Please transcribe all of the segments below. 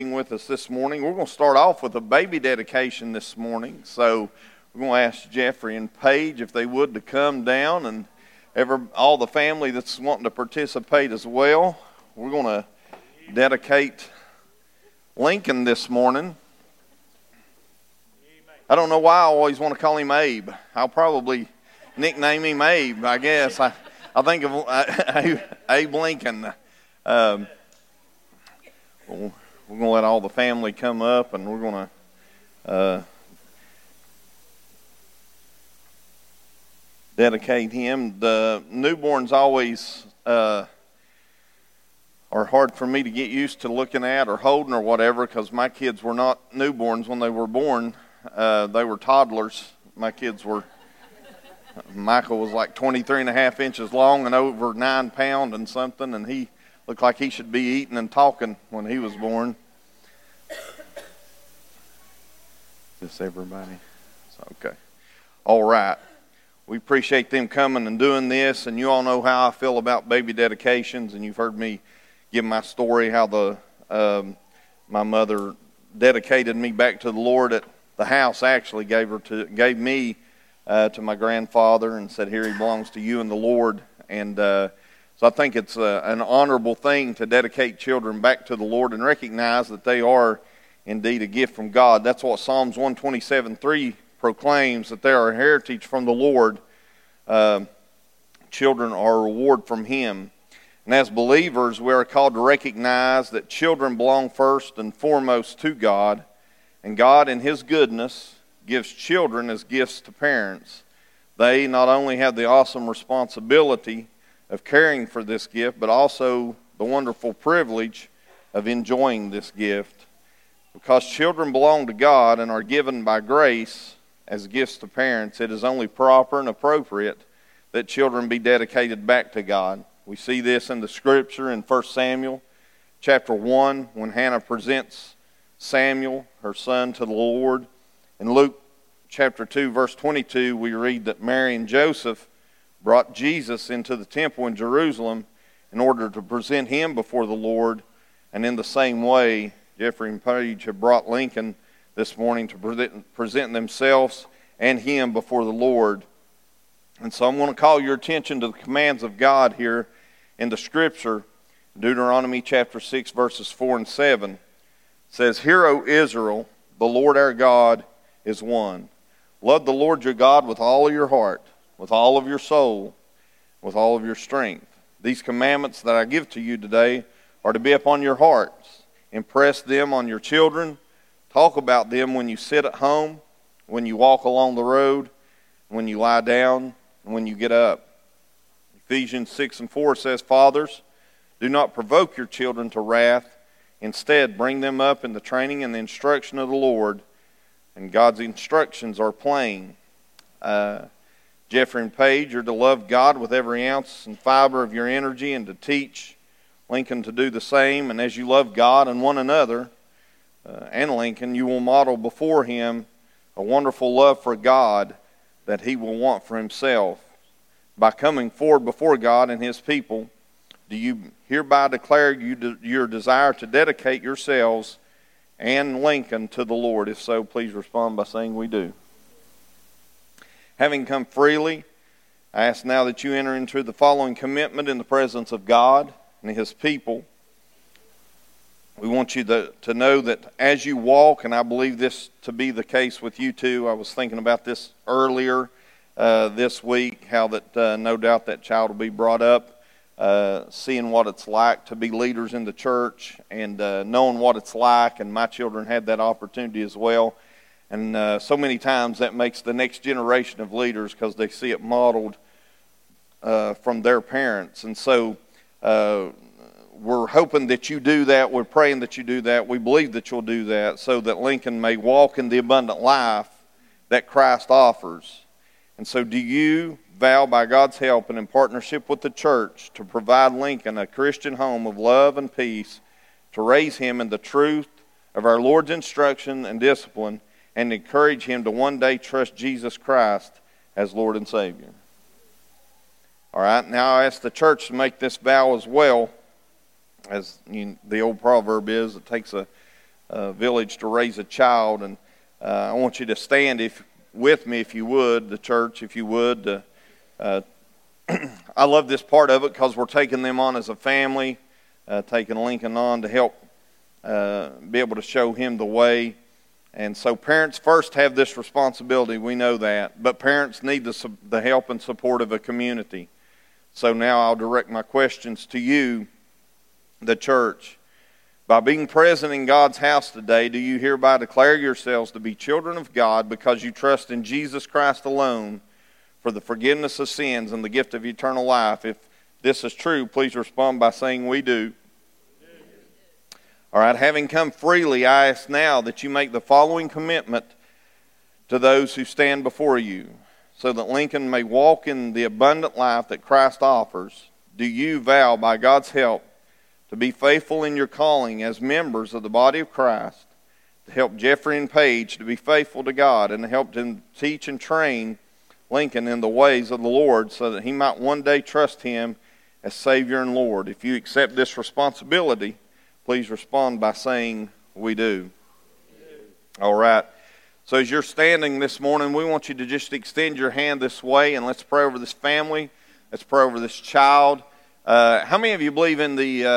with us this morning. We're going to start off with a baby dedication this morning. So we're going to ask Jeffrey and Paige if they would to come down, and all the family that's wanting to participate as well. We're going to dedicate Lincoln this morning. I don't know why I always want to call him Abe. I'll probably nickname him Abe, I guess. I think of Abe Lincoln. We're going to let all the family come up, and we're going to dedicate him. The newborns always are hard for me to get used to looking at or holding or whatever, because my kids were not newborns when they were born. They were toddlers. Michael was like 23 and a half inches long and over 9 pounds and something, and he looked like he should be eating and talking when he was born. Just everybody. Okay. All right. We appreciate them coming and doing this, and you all know how I feel about baby dedications, and you've heard me give my story how my mother dedicated me back to the Lord at the house. Actually gave me to my grandfather and said, "Here he belongs to you and the Lord." And so I think it's an honorable thing to dedicate children back to the Lord and recognize that they are indeed a gift from God. That's what Psalms 127:3 proclaims, that they are a heritage from the Lord. Children are a reward from Him. And as believers, we are called to recognize that children belong first and foremost to God, and God in His goodness gives children as gifts to parents. They not only have the awesome responsibility of caring for this gift, but also the wonderful privilege of enjoying this gift. Because children belong to God and are given by grace as gifts to parents, it is only proper and appropriate that children be dedicated back to God. We see this in the scripture in 1 Samuel chapter 1 when Hannah presents Samuel, her son, to the Lord. In Luke chapter 2, verse 22, we read that Mary and Joseph brought Jesus into the temple in Jerusalem in order to present him before the Lord. And in the same way, Jeffrey and Paige have brought Lincoln this morning to present themselves and him before the Lord. And so I'm going to call your attention to the commands of God here in the Scripture. Deuteronomy chapter 6, verses 4 and 7. It says, "Hear, O Israel, the Lord our God is one. Love the Lord your God with all of your heart, with all of your soul, with all of your strength. These commandments that I give to you today are to be upon your hearts. Impress them on your children. Talk about them when you sit at home, when you walk along the road, when you lie down, and when you get up." Ephesians 6 and 4 says, "Fathers, do not provoke your children to wrath. Instead, bring them up in the training and the instruction of the Lord." And God's instructions are plain. Jeffrey and Paige are to love God with every ounce and fiber of your energy and to teach Lincoln to do the same. And as you love God and one another, and Lincoln, you will model before him a wonderful love for God that he will want for himself. By coming forward before God and His people, do you hereby declare your desire to dedicate yourselves and Lincoln to the Lord? If so, please respond by saying we do. Having come freely, I ask now that you enter into the following commitment in the presence of God and His people. We want you to know that as you walk, and I believe this to be the case with you too. I was thinking about this earlier this week, how that no doubt that child will be brought up seeing what it's like to be leaders in the church and knowing what it's like, and my children had that opportunity as well. And so many times that makes the next generation of leaders because they see it modeled from their parents. And so we're hoping that you do that. We're praying that you do that. We believe that you'll do that so that Lincoln may walk in the abundant life that Christ offers. And so do you vow by God's help and in partnership with the church to provide Lincoln a Christian home of love and peace, to raise him in the truth of our Lord's instruction and discipline, and encourage him to one day trust Jesus Christ as Lord and Savior? All right, now I ask the church to make this vow as well. As the old proverb is, it takes a village to raise a child. And I want you to stand with me, if you would, the church, if you would. I love this part of it because we're taking them on as a family, taking Lincoln on to help be able to show him the way. And so parents first have this responsibility, we know that, but parents need the help and support of a community. So now I'll direct my questions to you, the church. By being present in God's house today, do you hereby declare yourselves to be children of God because you trust in Jesus Christ alone for the forgiveness of sins and the gift of eternal life? If this is true, please respond by saying, we do. All right, having come freely, I ask now that you make the following commitment to those who stand before you, so that Lincoln may walk in the abundant life that Christ offers. Do you vow, by God's help, to be faithful in your calling as members of the body of Christ, to help Jeffrey and Paige to be faithful to God, and to help them teach and train Lincoln in the ways of the Lord, so that he might one day trust him as Savior and Lord? If you accept this responsibility, please respond by saying, we do. All right. So as you're standing this morning, we want you to just extend your hand this way, and let's pray over this family. Let's pray over this child. How many of you believe in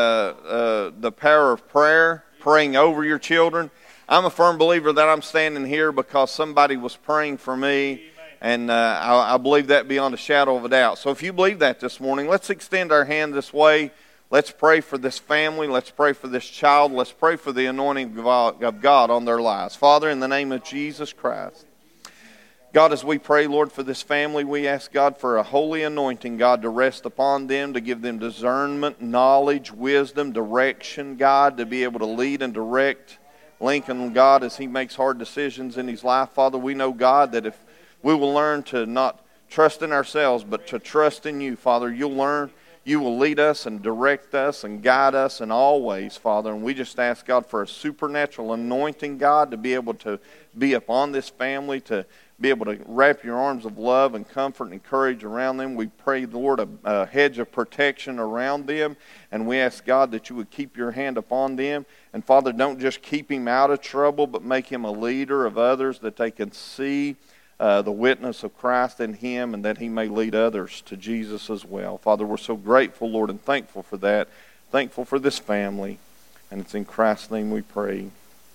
the power of prayer, praying over your children? I'm a firm believer that I'm standing here because somebody was praying for me, and I believe that beyond a shadow of a doubt. So if you believe that this morning, let's extend our hand this way. Let's pray for this family. Let's pray for this child. Let's pray for the anointing of God on their lives. Father, in the name of Jesus Christ, God, as we pray, Lord, for this family, we ask, God, for a holy anointing, God, to rest upon them, to give them discernment, knowledge, wisdom, direction, God, to be able to lead and direct Lincoln, God, as he makes hard decisions in his life. Father, we know, God, that if we will learn to not trust in ourselves, but to trust in you, Father, you will lead us and direct us and guide us in all ways, Father. And we just ask, God, for a supernatural anointing, God, to be able to be upon this family, to be able to wrap your arms of love and comfort and courage around them. We pray, Lord, a hedge of protection around them. And we ask, God, that you would keep your hand upon them. And, Father, don't just keep him out of trouble, but make him a leader of others, that they can see the witness of Christ in him, and that he may lead others to Jesus as well. Father, we're so grateful, Lord, and thankful for that. Thankful for this family. And it's in Christ's name we pray.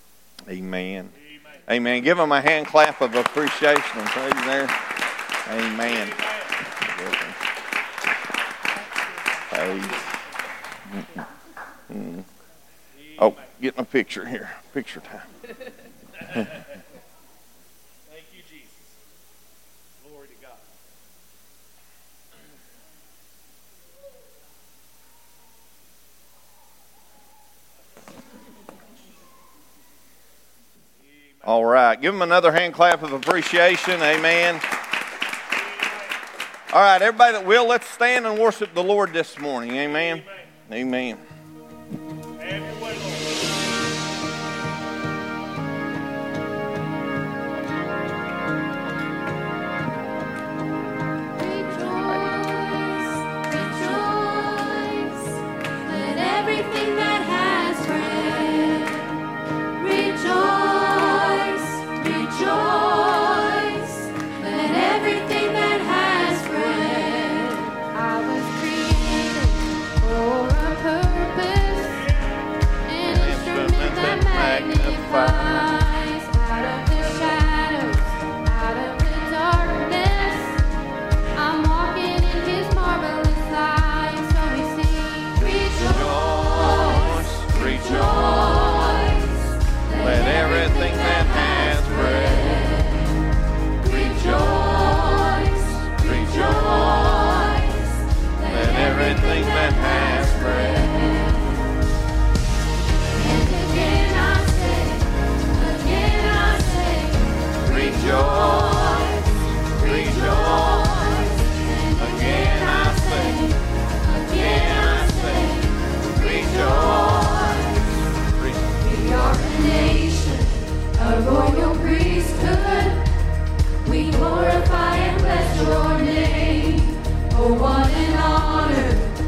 Amen. Amen. Give them a hand clap of appreciation and praise there. Amen. Oh, getting a picture here. Picture time. All right. Give them another hand clap of appreciation. Amen. All right, everybody that will, let's stand and worship the Lord this morning. Amen. Amen.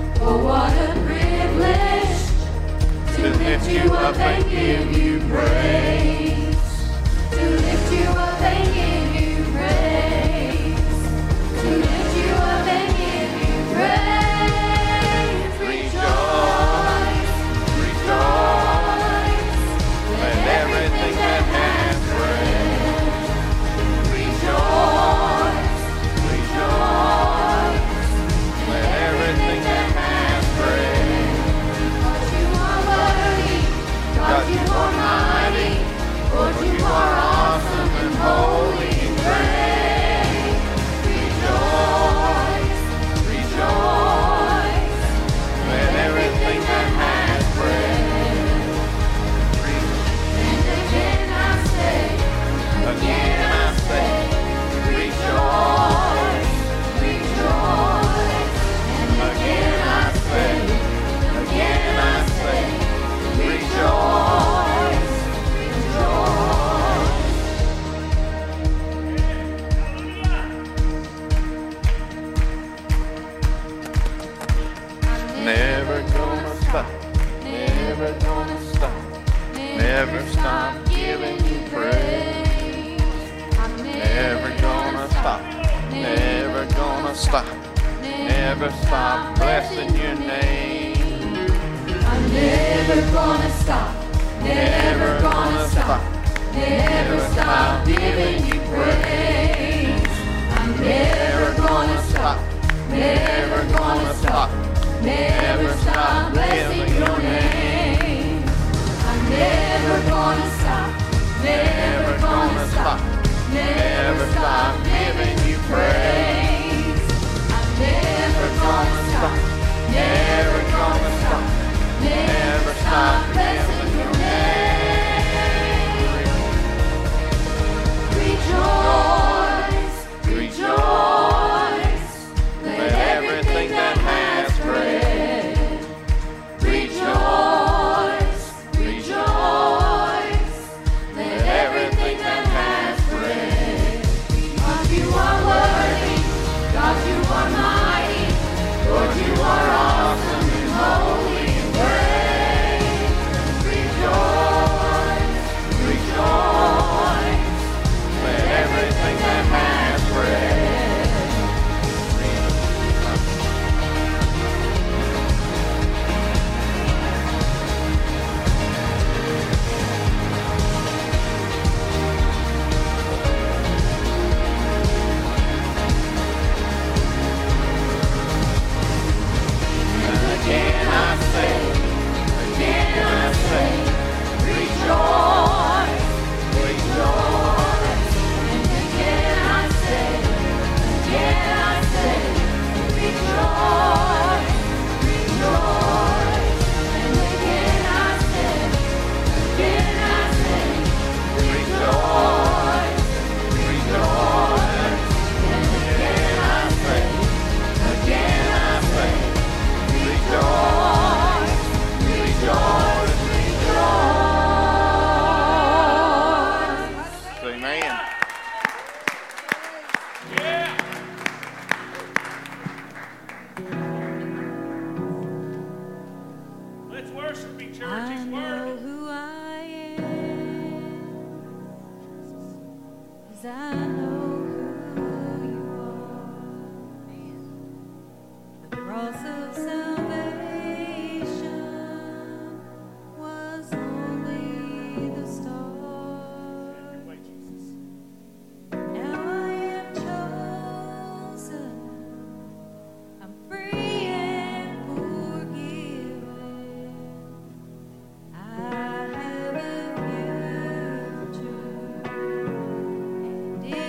You up and give you praise. never stop giving you praise. I'm never gonna stop, never gonna stop, never stop blessing your name. I'm never gonna stop, never gonna stop, never stop giving you praise. I'm never gonna stop, never gonna stop, never stop blessing your name. I'm never gonna stop, never gonna stop, never stop giving you praise. I'm never gonna stop, never gonna stop, never stop blessing your name. Rejoice, rejoice, let everything that has breath. Rejoice, rejoice, let everything that has breath. God, you are worthy, God, you are mighty, Lord, you are awesome and holy and great. Rejoice, rejoice, let everything that has breath. Again I say, rejoice, rejoice. And again I say, rejoice, rejoice. And again I say, rejoice, rejoice. And again I say, rejoice, rejoice, rejoice. Amen. Let's worship me, church. I He's know worthy. who I am, 'cause I know who you are. The cross of salvation was only the start. Wait, Jesus. Now I am chosen, I'm free and forgiven. I have a future, and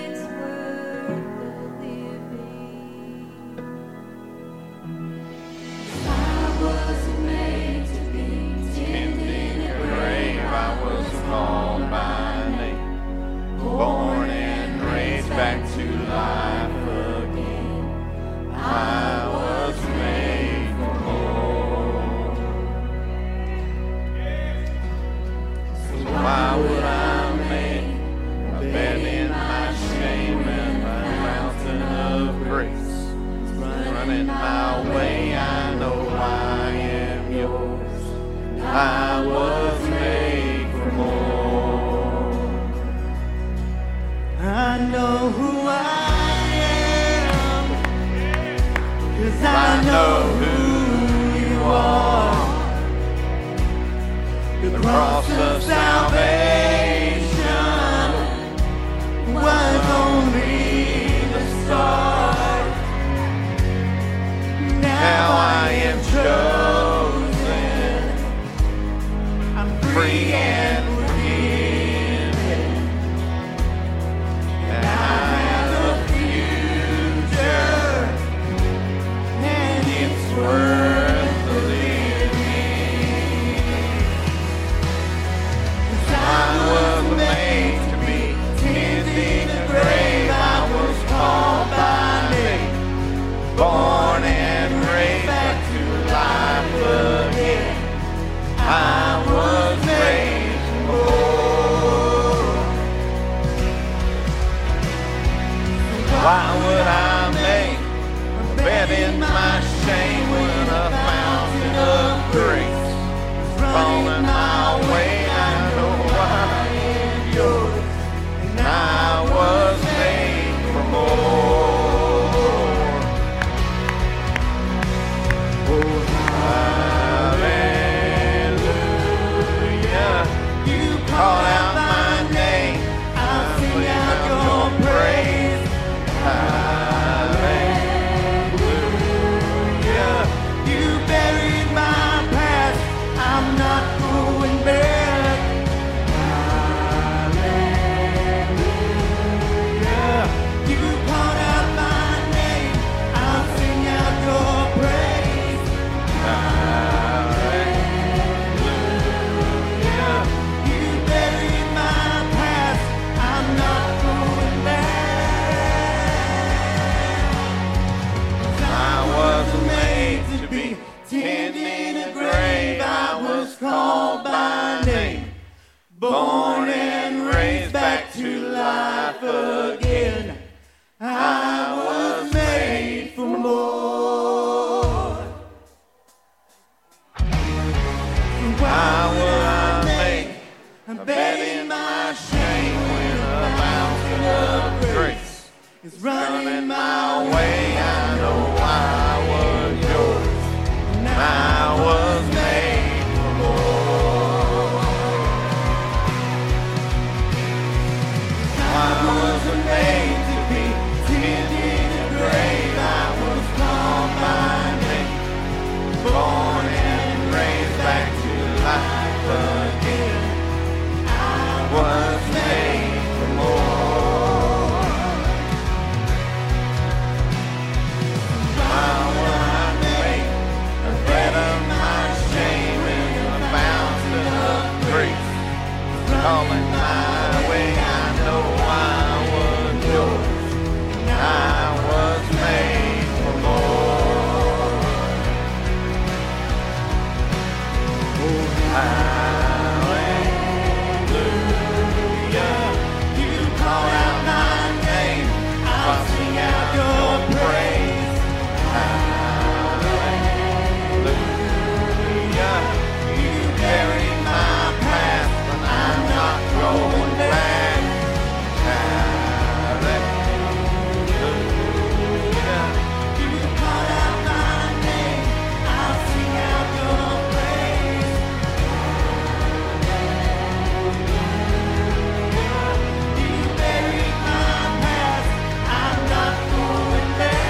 Let in my shame when a fountain of grace is running my way. I know I was yours, and I was made for more. I wasn't made to be pinned in a grave. I was called by name, born and raised back to life again. I was made for more. Why would I make a bed of my shame in the fountain of grace? Calling my way, I know I was yours, and I was made for more. Oh, hallelujah, you call out my name, I'll sing out your praise. Hallelujah, you buried my past, but I'm not going back. Hallelujah, you call out my name, I'll sing out your praise. You buried my past, I'm not going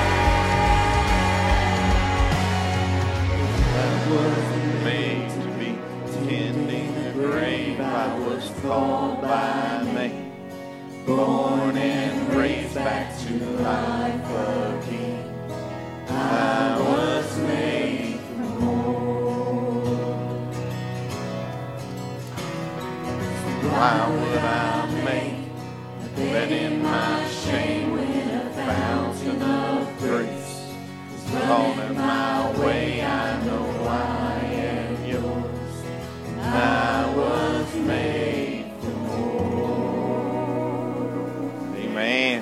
back. I wasn't made to be tending a grave. I was called by name, born and raised back to life again. I was made for more. Why would I make a bed in my shame when a fountain of grace is running my way? I know I am yours, and I was made for more. Amen.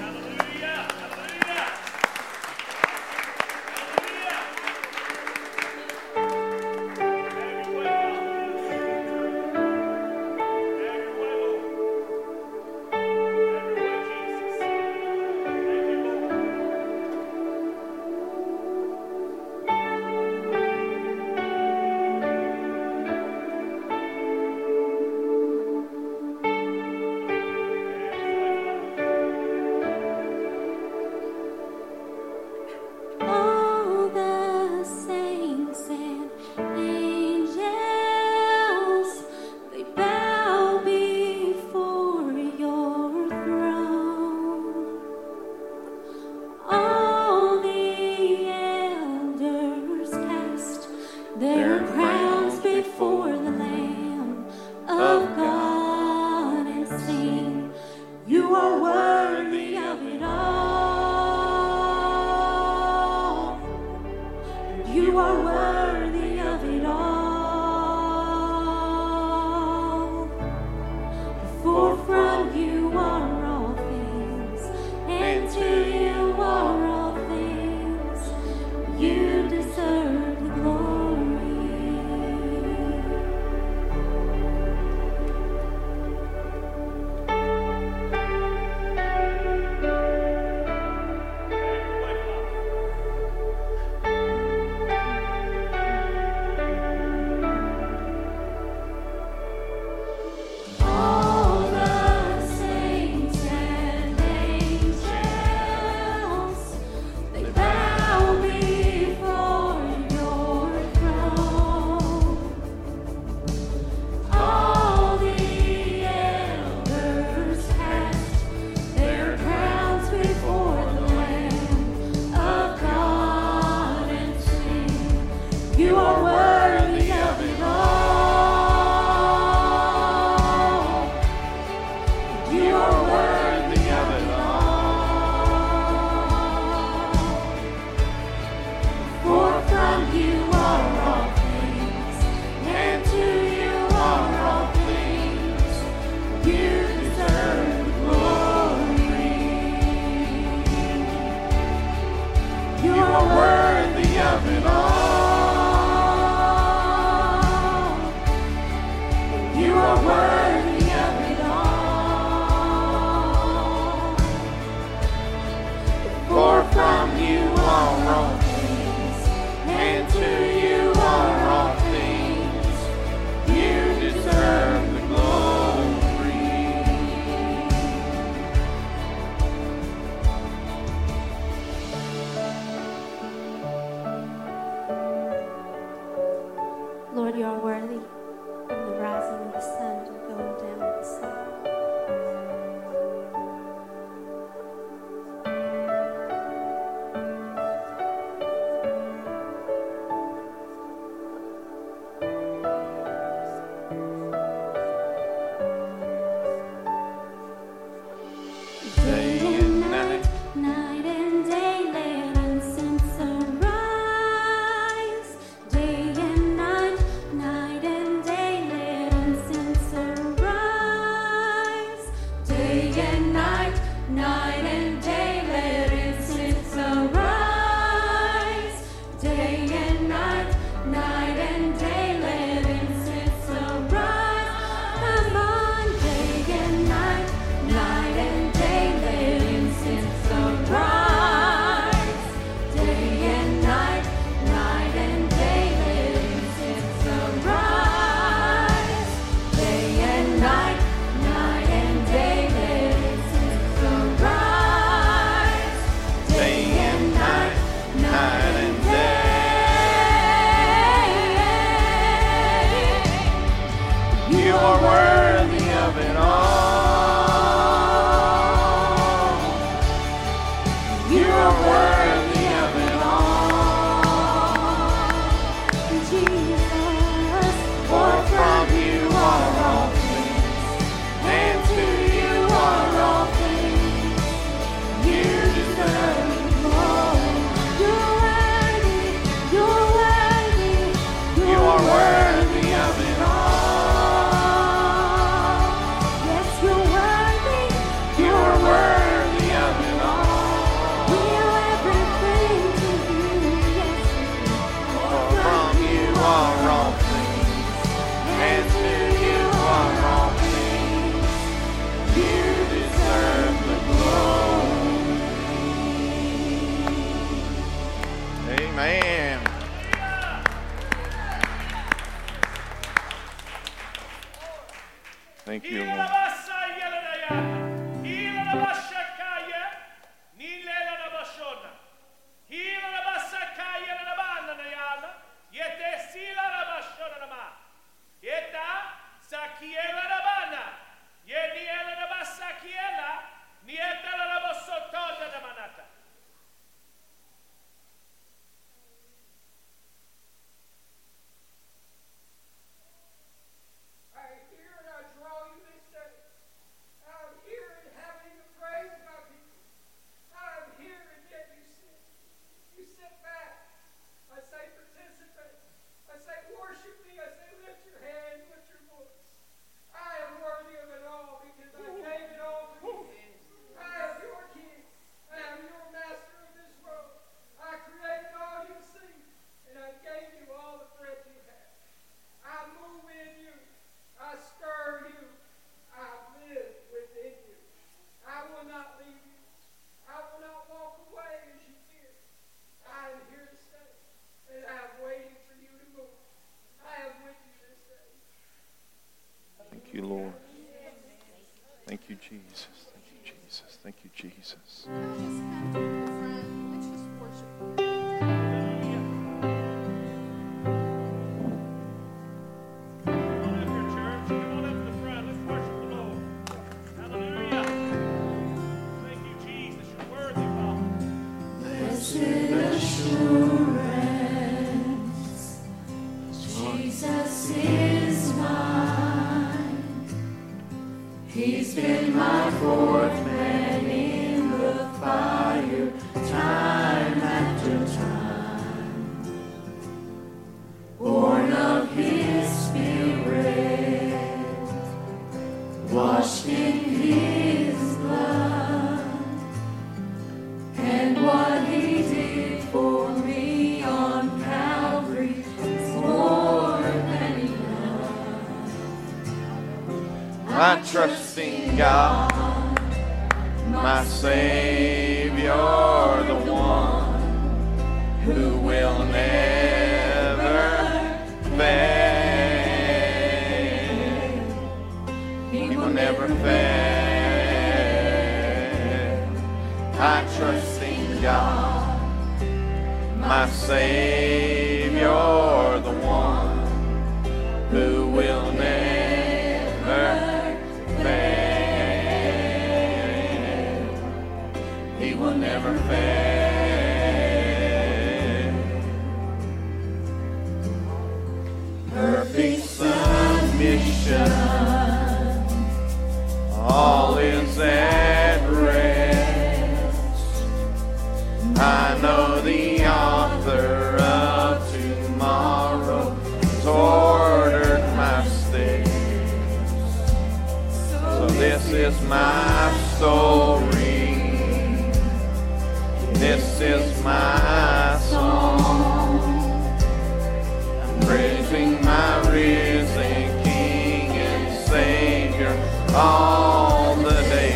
Thank you, Lord. Thank you, Jesus. Thank you, Jesus. Thank you, Jesus. He's been my fourth man in the fire, time after time. Born of His Spirit, washed in His blood, and what He did for me on Calvary is more than enough. I trust in God, my Savior, the one who will never fail. He will never fail. I trust in God, my Savior, the one who will never fail. He will never fail. Perfect submission, all is at rest. I know the author of tomorrow has ordered my steps. So this is my story. This is my song. I'm praising my risen King and Savior all the day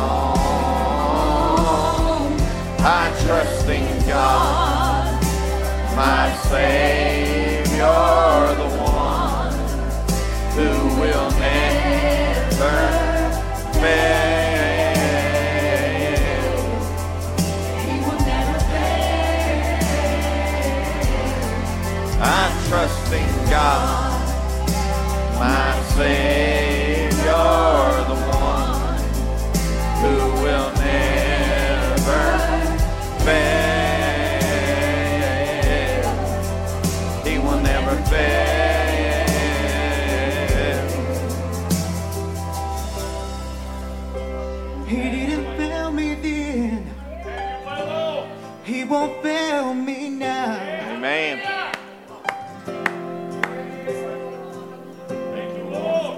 long. I trust in God, my Savior, the one who will never fail. He will never fail. I trust in God, my Savior, the one who will never fail. He will never fail. He didn't fail me then. He won't fail me now. Amen. Thank you, Lord.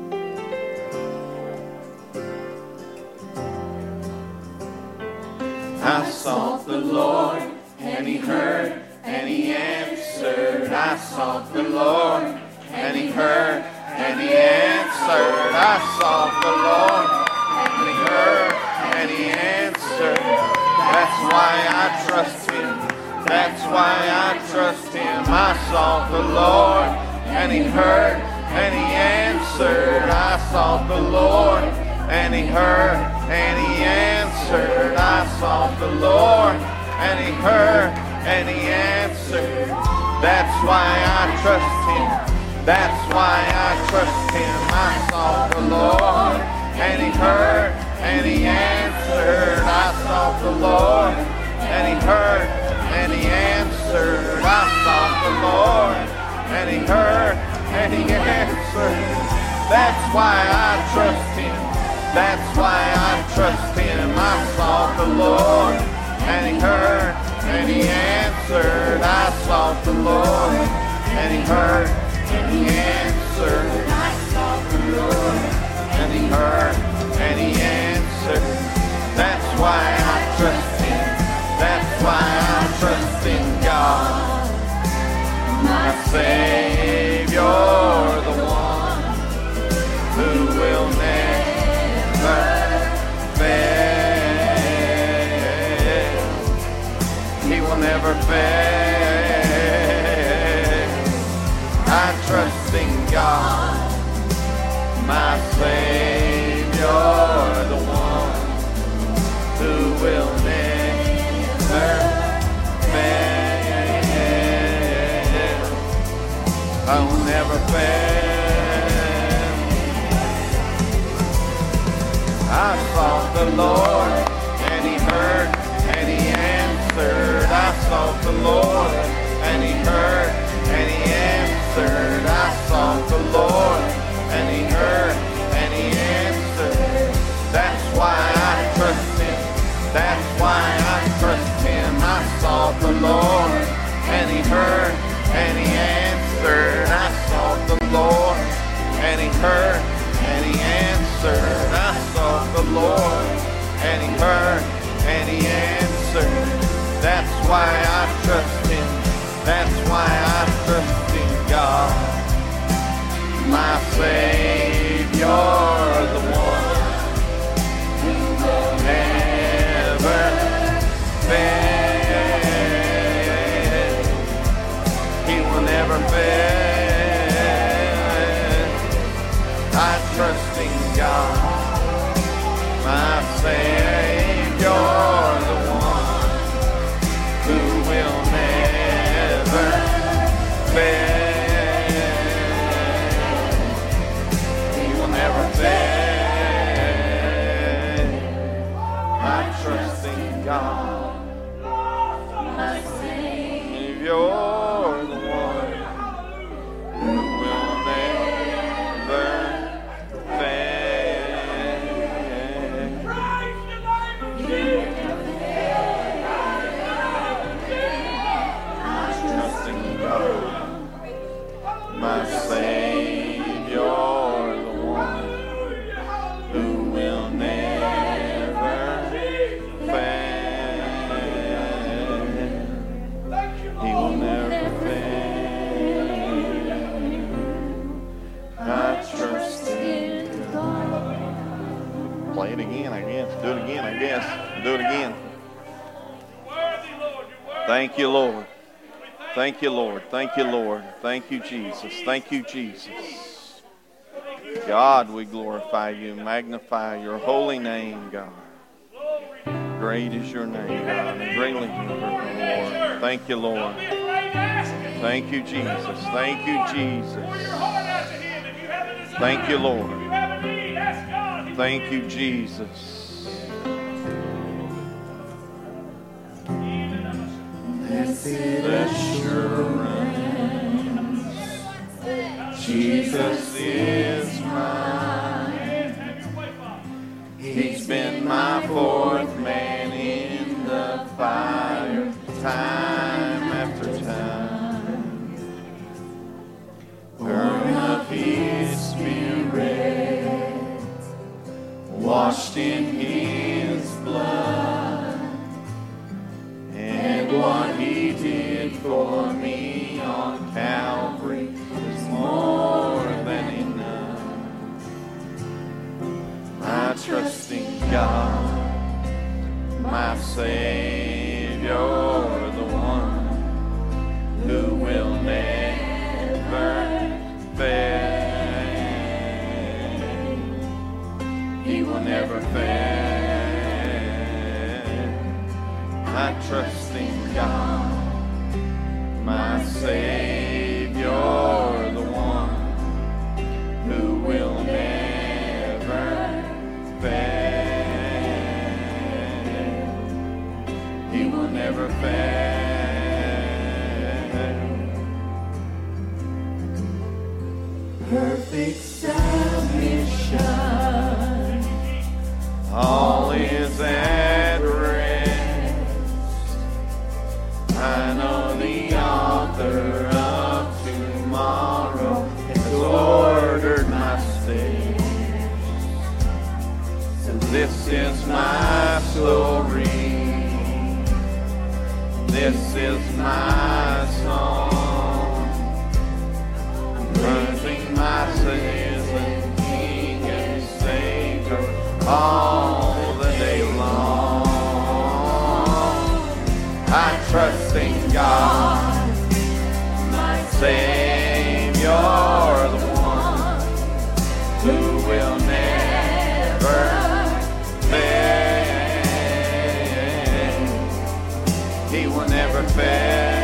I sought the Lord, and He heard, and He answered. I sought the Lord, and He heard, and He answered. I sought the Lord, and He heard, and He answered. That's why I trust Him. That's why I trust Him. I sought the Lord, and He heard, and He answered. I sought the Lord, and He heard, and He answered. I sought the Lord, and He heard, and He answered. That's why I trust Him. That's why I trust Him. I sought the Lord, and He heard, and He answered. I sought the Lord, and He heard, and He answered. I sought the Lord, and He heard, and He answered. That's why I trust Him. That's why I trust Him. I sought the Lord, and He heard, and He answered. I sought the Lord, and He heard, and He answered. I sought the Lord, and He heard, and He answered. That's why I trust Him. That's why I trust in God, my Savior, the one who will never fail. He will never fail. I trust in God, my Savior, the one who will never fail. I will never fail. I sought the Lord, and He heard, and He answered. I sought the Lord, and He heard, and He answered. I sought the Lord, and He heard, and He answered. That's why I trust Him. That's why I trust Him. I sought the Lord, and He heard, and He answered. I sought the Lord, and He heard, and He answered. I sought the Lord, and He heard, and He answered. That's why I trust Him. That's why I trust in God, my Savior, the one who will never fail. He will never fail. I trust in God, my Savior, the one who will never fail. He will never fail. I trust in God, my Savior, the one who will never fail. Trust in God, my Savior, the one who will never fail. He will never fail. I trust in God. Play it again, I guess. Do it again, I guess. Do it again. Worthy, Lord, you're worthy. Thank you, Lord. Thank you, Lord. Thank you, Lord. Thank you, Jesus. Thank you, Jesus. God, we glorify you, magnify your holy name, God. Great is your name, God, and greatly you are, Lord. Thank you, Lord. Don't be afraid to ask Him. Thank you, Jesus. Thank you, Pour your Jesus. heart out to Him. If you have a desire, Thank you, Lord. if you have a need, ask God. He will Thank you, give Jesus. Blessed assurance, Jesus is mine. He's been my fourth man in the fire, time after time. Born of His Spirit, washed in His blood, and what He did for me on Calvary is more than enough. I trust in God, my Savior, the one who will never fail. He will never fail. I trust in God, my Savior, the one who will never fail. He will never fail. Perfect submission. All is at rest. I know the author of tomorrow has ordered my steps. So this is my story. This is my song. Praising my risen King and Savior all the day long. I trust in God, my Savior, the one who will never fail. He will never fail.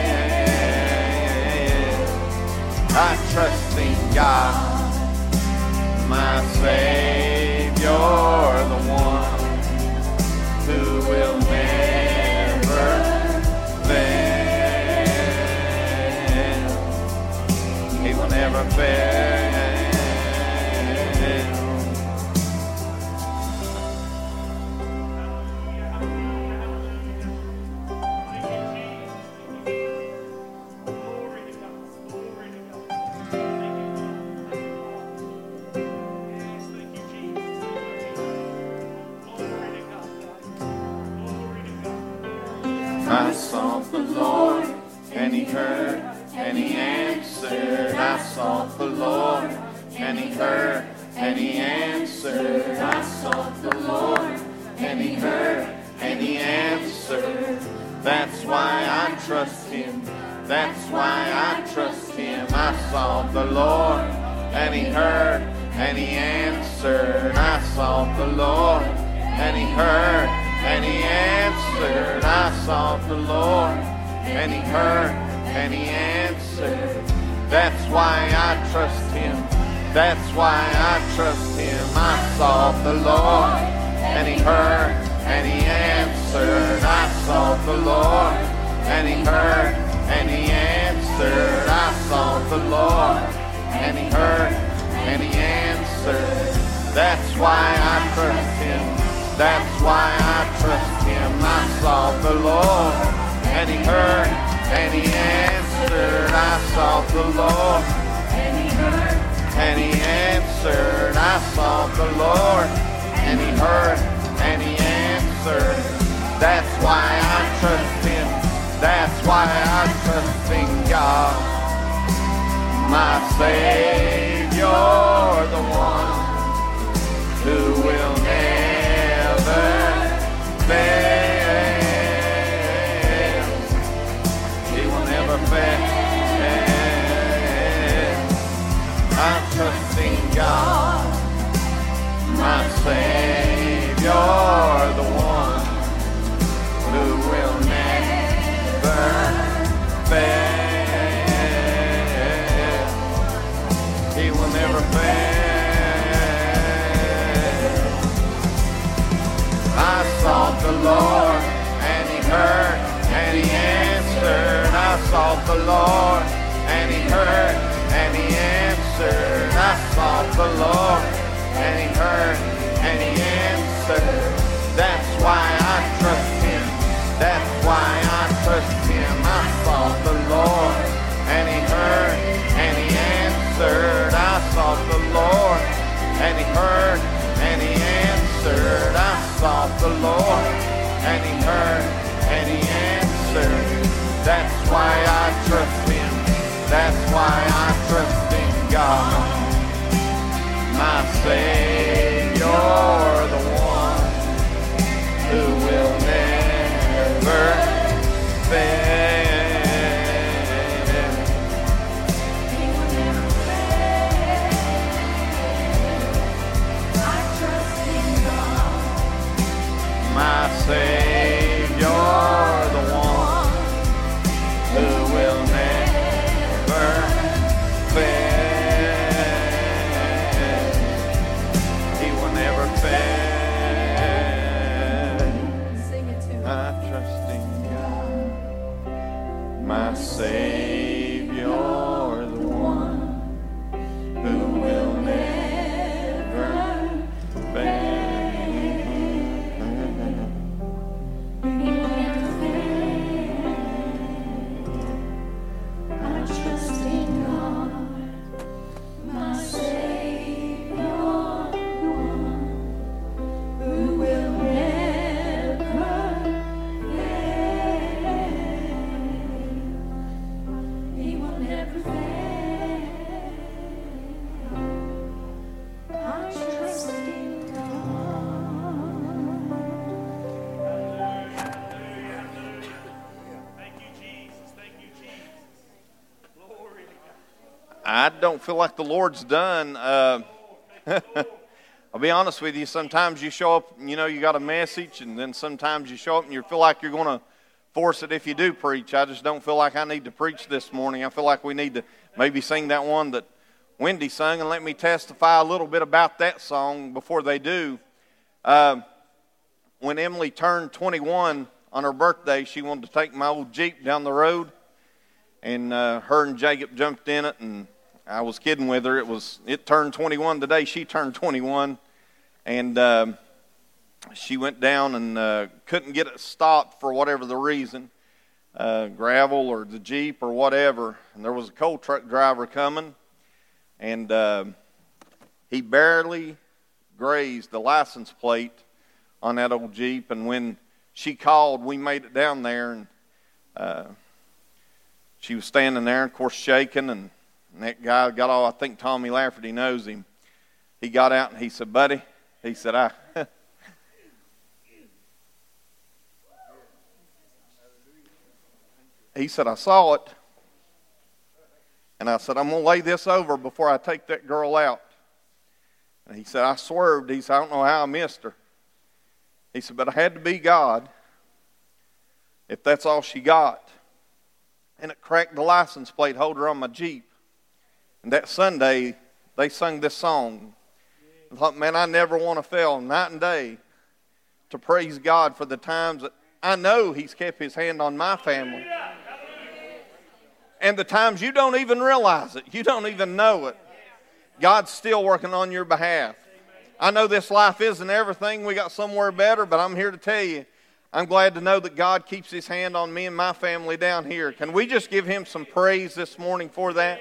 I trust in God, my Savior, the one who will never fail. He will never fail. I sought the Lord, and He heard, and He answered. I sought the Lord, and He heard, and He answered. I sought the Lord, and He heard, and He answered. That's why I trust Him. That's why I trust Him. I sought the Lord, and He heard, and He answered. I sought the Lord, and He heard, and He answered. I sought the Lord, and He heard, and He answered. That's why I trust Him. That's why I trust Him. I sought the Lord, and He heard, and He answered. I sought the Lord, and He heard, and He answered. I sought the Lord, and He heard, and He answered. That's why I trust Him. That's why I trust Him. I sought the Lord, and He heard, and He answered. I sought the Lord, And He heard, and He answered. I sought the Lord, and He heard, and He answered. That's why I trust Him. That's why I trust in God, my Savior, the one who will never fail. He will never fail. I trust in God, my Savior, the one who will never fail. He will never fail. I sought the Lord, and He heard, and He answered. I sought the Lord, and He heard, and He answered. I sought the Lord, and He heard, and He answered. That's why I trust Him. That's why I trust Him. I sought the Lord, and He heard, and He answered. I sought the Lord, and He heard, and He answered. I sought the Lord, and He heard, and He answered. That's why I trust Him. That's why I trust in God, my Savior, the one I don't feel like the Lord's done. I'll be honest with you, sometimes you show up, you know, you got a message, and then sometimes you show up and you feel like you're going to force it if you do preach. I just don't feel like I need to preach this morning. I feel like we need to maybe sing that one that Wendy sung, and let me testify a little bit about that song before they do. When Emily turned 21 on her birthday, she wanted to take my old Jeep down the road, and her and Jacob jumped in it, and I was kidding with her. It turned 21 today. She turned 21, and she went down and couldn't get it stopped for whatever the reason, gravel or the Jeep or whatever. And there was a coal truck driver coming, and he barely grazed the license plate on that old Jeep. And when she called, we made it down there, and she was standing there, of course, shaking, and that guy got all, I think Tommy Lafferty knows him. He got out and he said, "Buddy," he said, he said, "I saw it." And I said, "I'm going to lay this over before I take that girl out." And he said, "I swerved." He said, "I don't know how I missed her." He said, "But I had to be God if that's all she got." And it cracked the license plate holder on my Jeep. And that Sunday, they sung this song. I thought, man, I never want to fail night and day to praise God for the times that I know He's kept His hand on my family. And the times you don't even realize it. You don't even know it. God's still working on your behalf. I know this life isn't everything. We got somewhere better, but I'm here to tell you, I'm glad to know that God keeps His hand on me and my family down here. Can we just give Him some praise this morning for that?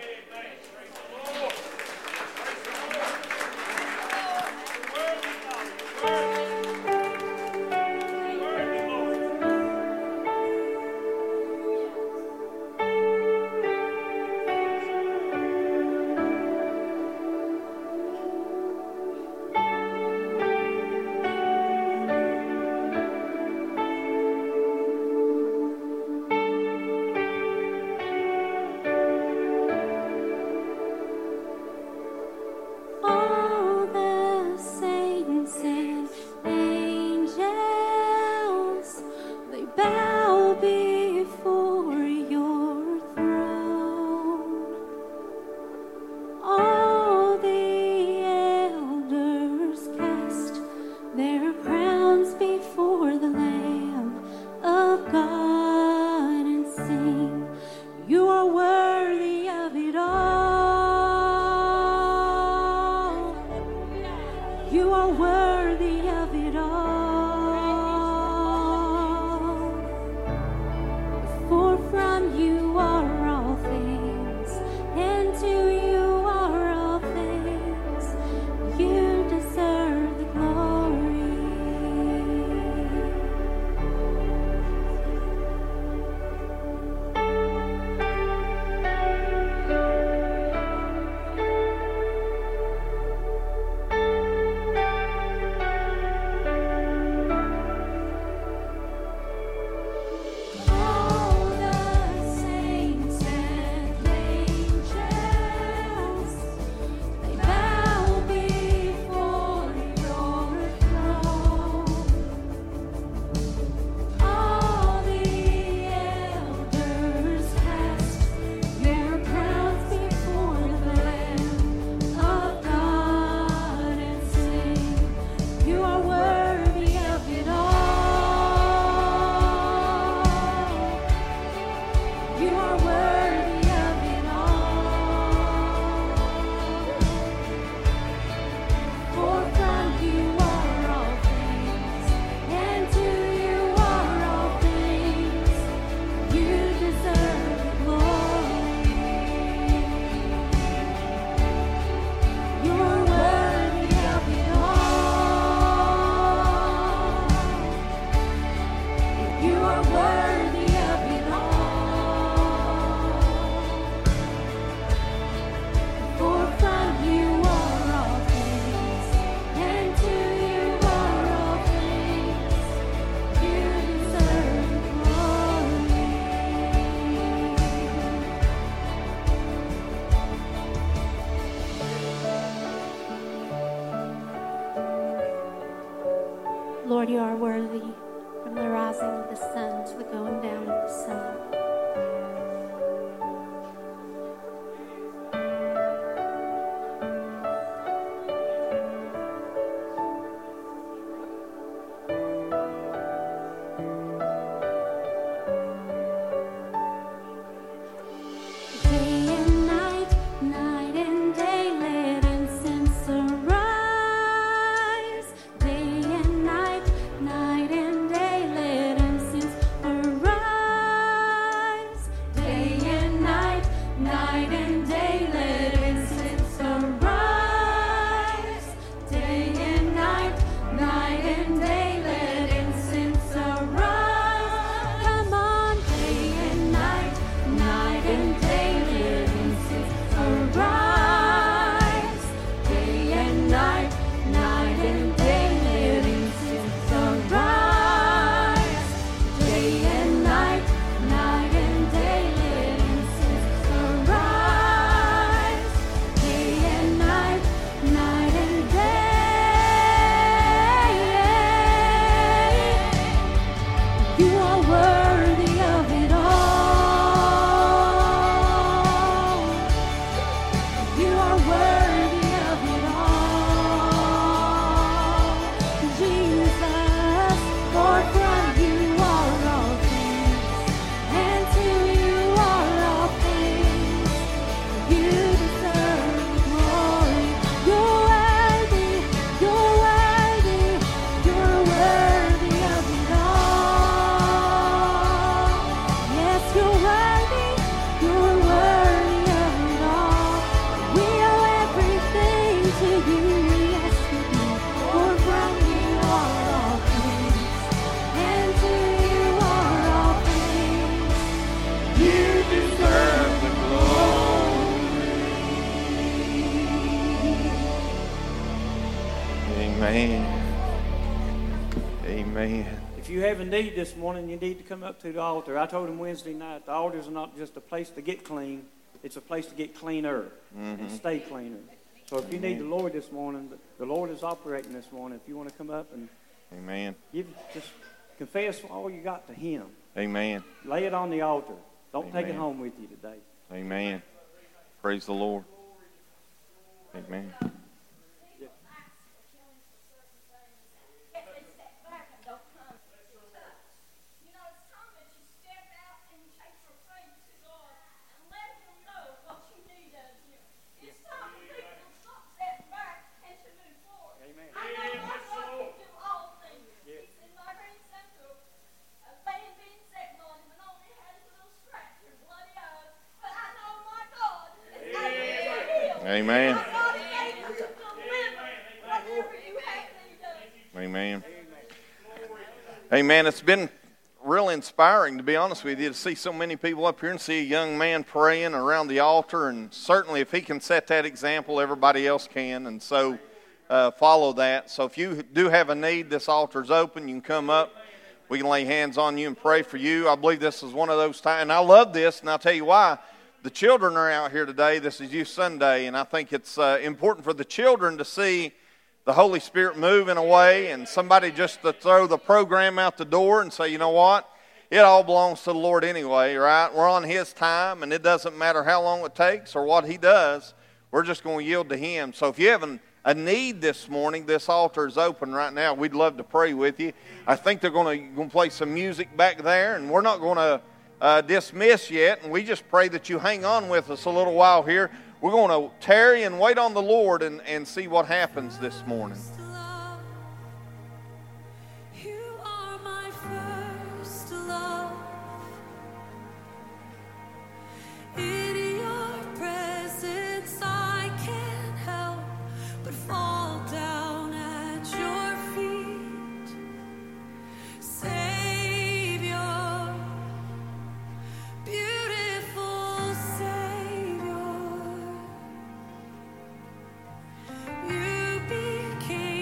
Lord, you are worthy from the rising of the sun to the going down of the sun. If you have a need this morning, you need to come up to the altar. I told him Wednesday night, the altars are not just a place to get clean, it's a place to get cleaner and stay cleaner. So if you need the Lord this morning, the Lord is operating this morning. If you want to come up and just confess all you got to Him. Amen. Lay it on the altar. Don't take it home with you today. Amen. Praise the Lord. Amen. Amen. Amen. Amen. It's been really inspiring, to be honest with you, to see so many people up here and see a young man praying around the altar. And certainly if he can set that example, everybody else can. And so follow that. So if you do have a need, this altar's open. You can come up. We can lay hands on you and pray for you. I believe this is one of those times. And I love this, and I'll tell you why. The children are out here today. This is Youth Sunday, and I think it's important for the children to see the Holy Spirit move in a way, and somebody just to throw the program out the door and say, you know what, it all belongs to the Lord anyway, right? We're on His time, and it doesn't matter how long it takes or what He does. We're just going to yield to Him. So if you have a need this morning, this altar is open right now. We'd love to pray with you. I think they're going to play some music back there, and we're not going to dismiss yet, and we just pray that you hang on with us a little while here. We're going to tarry and wait on the Lord and see what happens this morning. You are my first love. In your presence I can't help but fall down at your feet. Savior, beautiful Savior, you became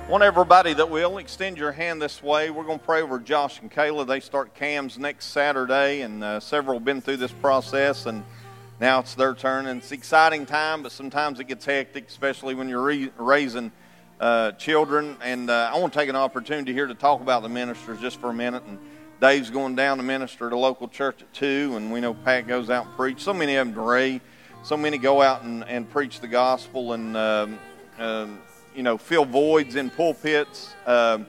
I want everybody that will extend your hand this way. We're going to pray over Josh and Kayla. They start CAMS next Saturday, and several have been through this process, and now it's their turn. And it's an exciting time, but sometimes it gets hectic, especially when you're raising children. And I want to take an opportunity here to talk about the ministers just for a minute. And Dave's going down to minister at a local church at 2, and we know Pat goes out and preach. So many of them, Ray, so many go out and preach the gospel and fill voids in pulpits, let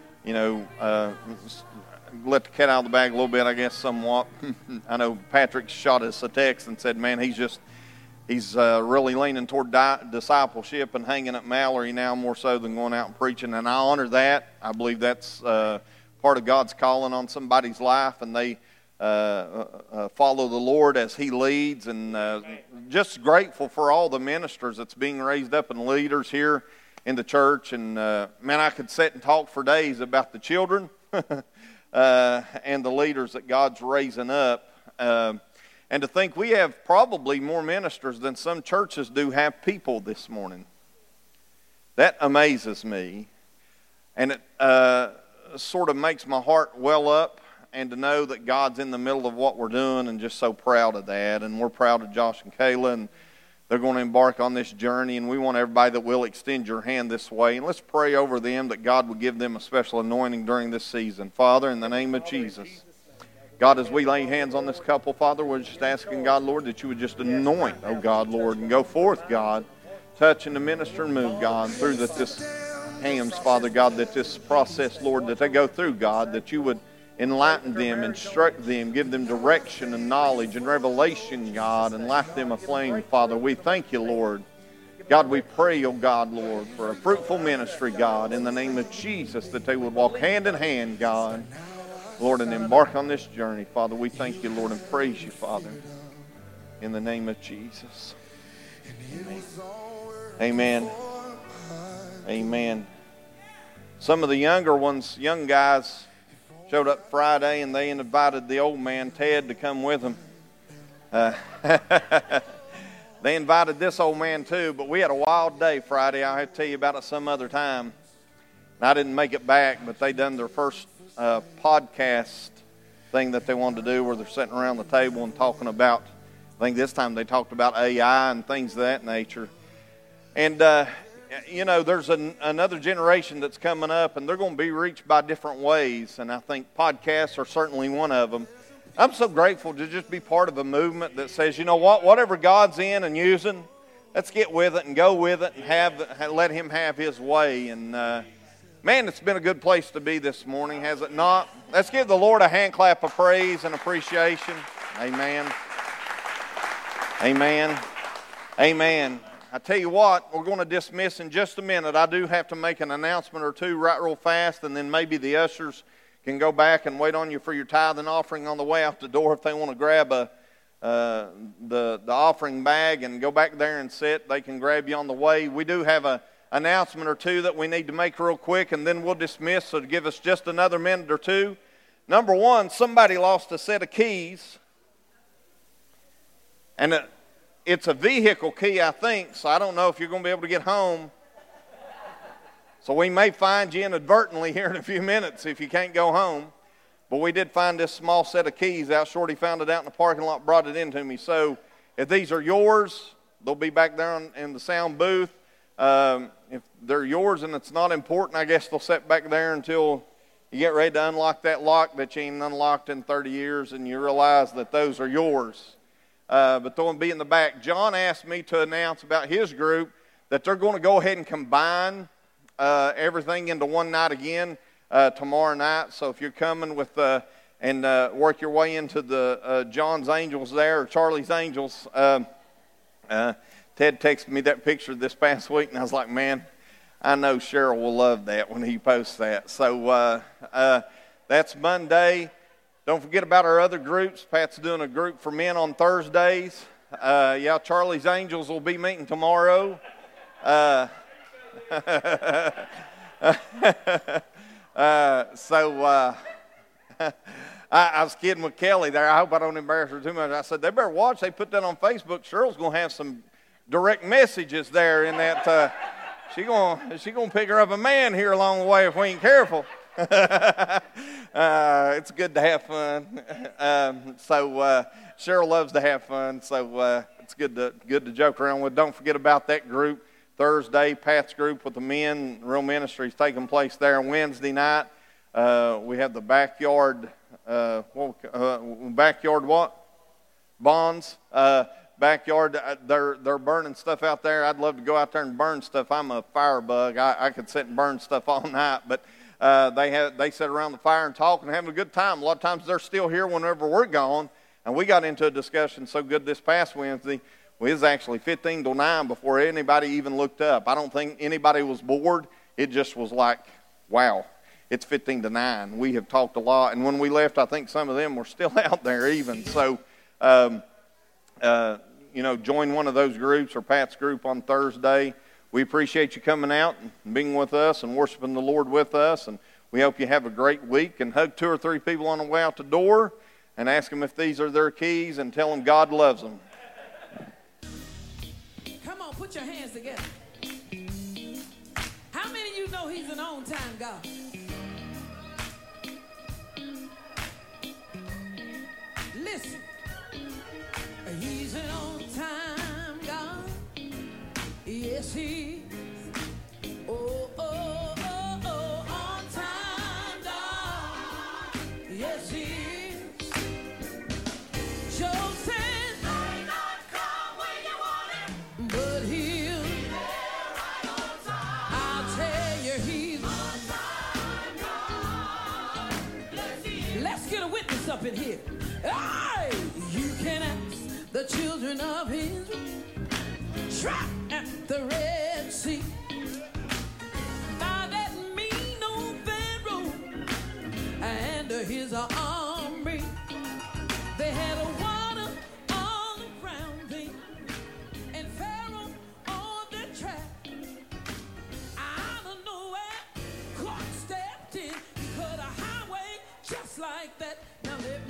the cat out of the bag a little bit, I guess, somewhat. I know Patrick shot us a text and said, man, he's really leaning toward discipleship and hanging at Mallory now more so than going out and preaching, and I honor that. I believe that's part of God's calling on somebody's life, and they follow the Lord as He leads, and just grateful for all the ministers that's being raised up and leaders here in the church. And man, I could sit and talk for days about the children and the leaders that God's raising up. And to think we have probably more ministers than some churches do have people this morning. That amazes me. And it sort of makes my heart well up, and to know that God's in the middle of what we're doing, and just so proud of that. And we're proud of Josh and Kayla, and they're going to embark on this journey, and we want everybody that will extend your hand this way. And let's pray over them that God will give them a special anointing during this season. Father, in the name of Jesus, God, as we lay hands on this couple, Father, we're just asking, God, Lord, that you would just anoint, oh God, Lord, and go forth, God, touch and to minister and move, God, through this CAMS, Father God, that this process, Lord, that they go through, God, that you would enlighten them, instruct them, give them direction and knowledge and revelation, God, and light them aflame, Father. We thank you, Lord. God, we pray, oh God, Lord, for a fruitful ministry, God, in the name of Jesus, that they would walk hand in hand, God, Lord, and embark on this journey. Father, we thank you, Lord, and praise you, Father, in the name of Jesus. Amen. Amen. Some of the younger ones, young guys, showed up Friday, and they invited the old man, Ted, to come with them. They invited this old man too, but we had a wild day Friday. I'll have to tell you about it some other time. And I didn't make it back, but they done their first podcast thing that they wanted to do, where they're sitting around the table and talking about, I think this time they talked about AI and things of that nature. And there's another generation that's coming up, and they're going to be reached by different ways, and I think podcasts are certainly one of them. I'm so grateful to just be part of a movement that says, you know what, whatever God's in and using, let's get with it and go with it and let Him have His way. And man, it's been a good place to be this morning, has it not? Let's give the Lord a hand clap of praise and appreciation. Amen. Amen. Amen. I tell you what, we're going to dismiss in just a minute. I do have to make an announcement or two right real fast, and then maybe the ushers can go back and wait on you for your tithe and offering on the way out the door if they want to grab the offering bag and go back there and sit. They can grab you on the way. We do have an announcement or two that we need to make real quick, and then we'll dismiss, so to give us just another minute or two. Number one, somebody lost a set of keys, and it's a vehicle key, I think, so I don't know if you're going to be able to get home. So we may find you inadvertently here in a few minutes if you can't go home. But we did find this small set of keys out. Shorty found it out in the parking lot, brought it in to me. So if these are yours, they'll be back there in the sound booth. If they're yours and it's not important, I guess they'll sit back there until you get ready to unlock that lock that you ain't unlocked in 30 years and you realize that those are yours. But they'll be in the back. John asked me to announce about his group that they're going to go ahead and combine everything into one night again tomorrow night. So if you're coming with and work your way into the John's Angels there, or Charlie's Angels, Ted texted me that picture this past week, and I was like, man, I know Cheryl will love that when he posts that. So that's Monday. Don't forget about our other groups. Pat's doing a group for men on Thursdays. Charlie's Angels will be meeting tomorrow. I was kidding with Kelly there. I hope I don't embarrass her too much. I said, they better watch. They put that on Facebook. Cheryl's going to have some direct messages there in that She gonna pick her up a man here along the way if we ain't careful. It's good to have fun. Cheryl loves to have fun, so it's good to joke around with. Don't forget about that group Thursday, Pat's group with the men. Real ministry is taking place there. Wednesday night, we have the backyard. Backyard what? Bonds. Backyard. They're burning stuff out there. I'd love to go out there and burn stuff. I'm a firebug. I could sit and burn stuff all night, but. They sit around the fire and talk and having a good time. A lot of times they're still here whenever we're gone. And we got into a discussion so good this past Wednesday. Well, it was actually 15 to 9 before anybody even looked up. I don't think anybody was bored. It just was like, wow, it's 15 to 9. We have talked a lot. And when we left, I think some of them were still out there even. So, join one of those groups or Pat's group on Thursday. We appreciate you coming out and being with us and worshiping the Lord with us. And we hope you have a great week. And hug 2 or 3 people on the way out the door and ask them if these are their keys and tell them God loves them. Come on, put your hands together. How many of you know He's an on-time God? Listen. He's an on-time God. Yes, He is. Oh, oh, oh, oh, on time, God. Yes, He is. Job said, may not come when you want Him, but He'll be there right on time. I'll tell you, He's on time, God. Yes, He is. Let's get a witness up in here. Hey, you can ask the children of Israel. Trapped at the Red Sea by that mean old Pharaoh and his army. They had a